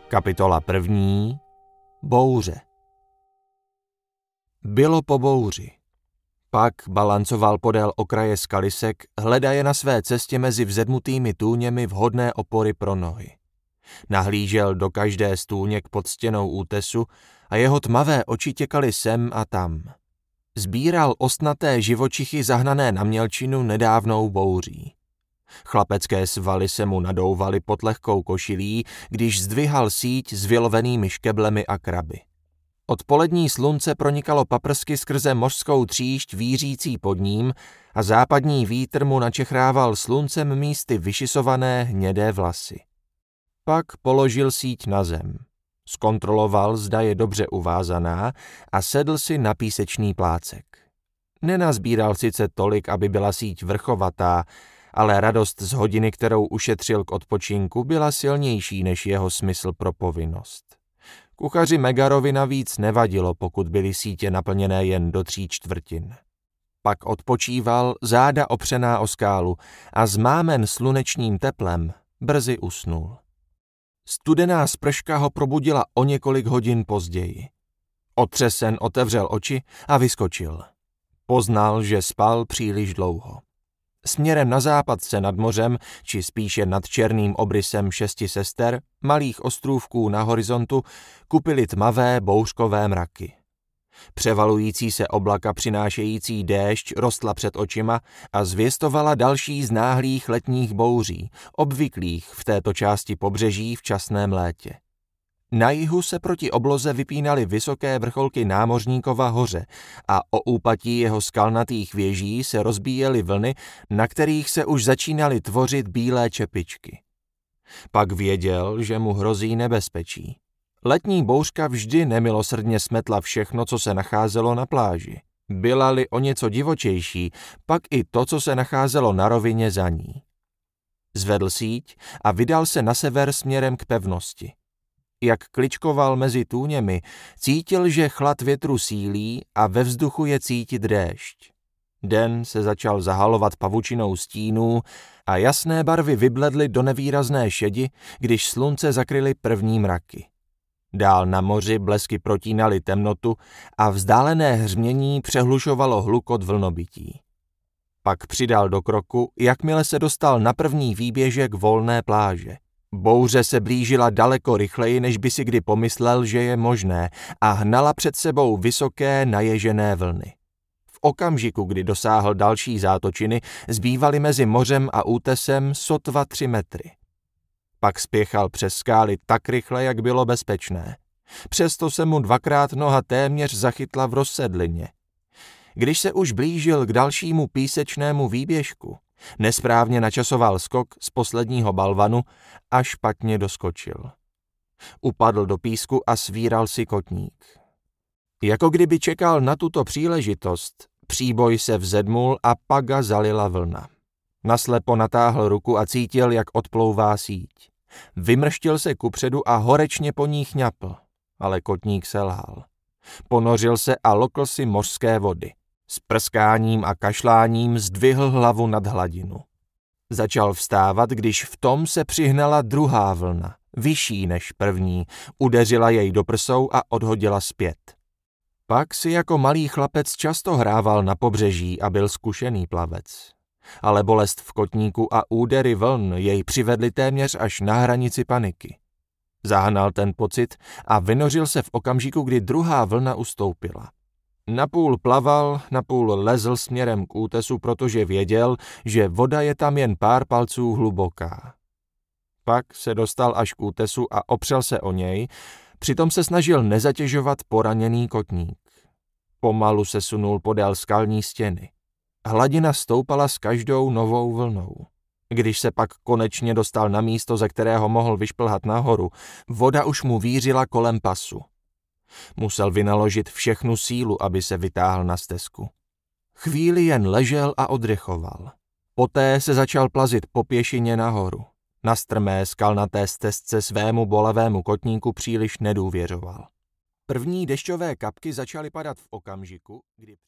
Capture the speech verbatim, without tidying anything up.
Kapitola první. Bouře. Bylo po bouři. Pak balancoval podél okraje skalisek, hledaje na své cestě mezi vzedmutými tůněmi vhodné opory pro nohy. Nahlížel do každé z tůněk pod stěnou útesu a jeho tmavé oči těkaly sem a tam. Sbíral ostnaté živočichy zahnané na mělčinu nedávnou bouří. Chlapecké svaly se mu nadouvaly pod lehkou košilí, když zdvihal síť s vylovenými škeblemi a kraby. Odpolední slunce pronikalo paprsky skrze mořskou tříšť vířící pod ním a západní vítr mu načechrával sluncem místy vyšisované hnědé vlasy. Pak položil síť na zem. Zkontroloval, zda je dobře uvázaná a sedl si na písečný plácek. Nenazbíral sice tolik, aby byla síť vrchovatá, ale radost z hodiny, kterou ušetřil k odpočinku, byla silnější než jeho smysl pro povinnost. Kuchaři Megarovi navíc nevadilo, pokud byly sítě naplněné jen do tří čtvrtin. Pak odpočíval, záda opřená o skálu a zmámen slunečním teplem brzy usnul. Studená sprška ho probudila o několik hodin později. Otřesen otevřel oči a vyskočil. Poznal, že spal příliš dlouho. Směrem na západ se nad mořem, či spíše nad černým obrysem šesti sester, malých ostrůvků na horizontu, kupily tmavé bouřkové mraky. Převalující se oblaka přinášející déšť rostla před očima a zvěstovala další z náhlých letních bouří, obvyklých v této části pobřeží v časném létě. Na jihu se proti obloze vypínaly vysoké vrcholky Námořníkova hoře a o úpatí jeho skalnatých věží se rozbíjely vlny, na kterých se už začínaly tvořit bílé čepičky. Pak věděl, že mu hrozí nebezpečí. Letní bouřka vždy nemilosrdně smetla všechno, co se nacházelo na pláži. Byla-li o něco divočejší, pak i to, co se nacházelo na rovině za ní. Zvedl síť a vydal se na sever směrem k pevnosti. Jak kličkoval mezi tůněmi, cítil, že chlad větru sílí a ve vzduchu je cítit déšť. Den se začal zahalovat pavučinou stínů a jasné barvy vybledly do nevýrazné šedi, když slunce zakryly první mraky. Dál na moři blesky protínaly temnotu a vzdálené hřmění přehlušovalo hlukot vlnobytí. Pak přidal do kroku, jakmile se dostal na první výběžek volné pláže. Bouře se blížila daleko rychleji, než by si kdy pomyslel, že je možné, a hnala před sebou vysoké naježené vlny. V okamžiku, kdy dosáhl další zátočiny, zbývaly mezi mořem a útesem sotva tři metry. Pak spěchal přes skály tak rychle, jak bylo bezpečné. Přesto se mu dvakrát noha téměř zachytla v rozsedlině. Když se už blížil k dalšímu písečnému výběžku, nesprávně načasoval skok z posledního balvanu a špatně doskočil. Upadl do písku a svíral si kotník. Jako kdyby čekal na tuto příležitost, příboj se vzedmul a paga zalila vlna. Naslepo natáhl ruku a cítil, jak odplouvá síť. Vymrštil se kupředu a horečně po ní chňapl, ale kotník selhal. Ponořil se a lokl si mořské vody. S prskáním a kašláním zdvihl hlavu nad hladinu. Začal vstávat, když v tom se přihnala druhá vlna, vyšší než první, udeřila jej do prsou a odhodila zpět. Pak si jako malý chlapec často hrával na pobřeží a byl zkušený plavec. Ale bolest v kotníku a údery vln jej přivedly téměř až na hranici paniky. Zahnal ten pocit a vynořil se v okamžiku, kdy druhá vlna ustoupila. Napůl plaval, napůl lezl směrem k útesu, protože věděl, že voda je tam jen pár palců hluboká. Pak se dostal až k útesu a opřel se o něj, přitom se snažil nezatěžovat poraněný kotník. Pomalu se sunul podél skalní stěny. Hladina stoupala s každou novou vlnou. Když se pak konečně dostal na místo, ze kterého mohl vyšplhat nahoru, voda už mu vířila kolem pasu. Musel vynaložit všechnu sílu, aby se vytáhl na stezku. Chvíli jen ležel a oddechoval. Poté se začal plazit po pěšině nahoru. Na strmé skalnaté stezce svému bolavému kotníku příliš nedůvěřoval. První dešťové kapky začaly padat v okamžiku, kdy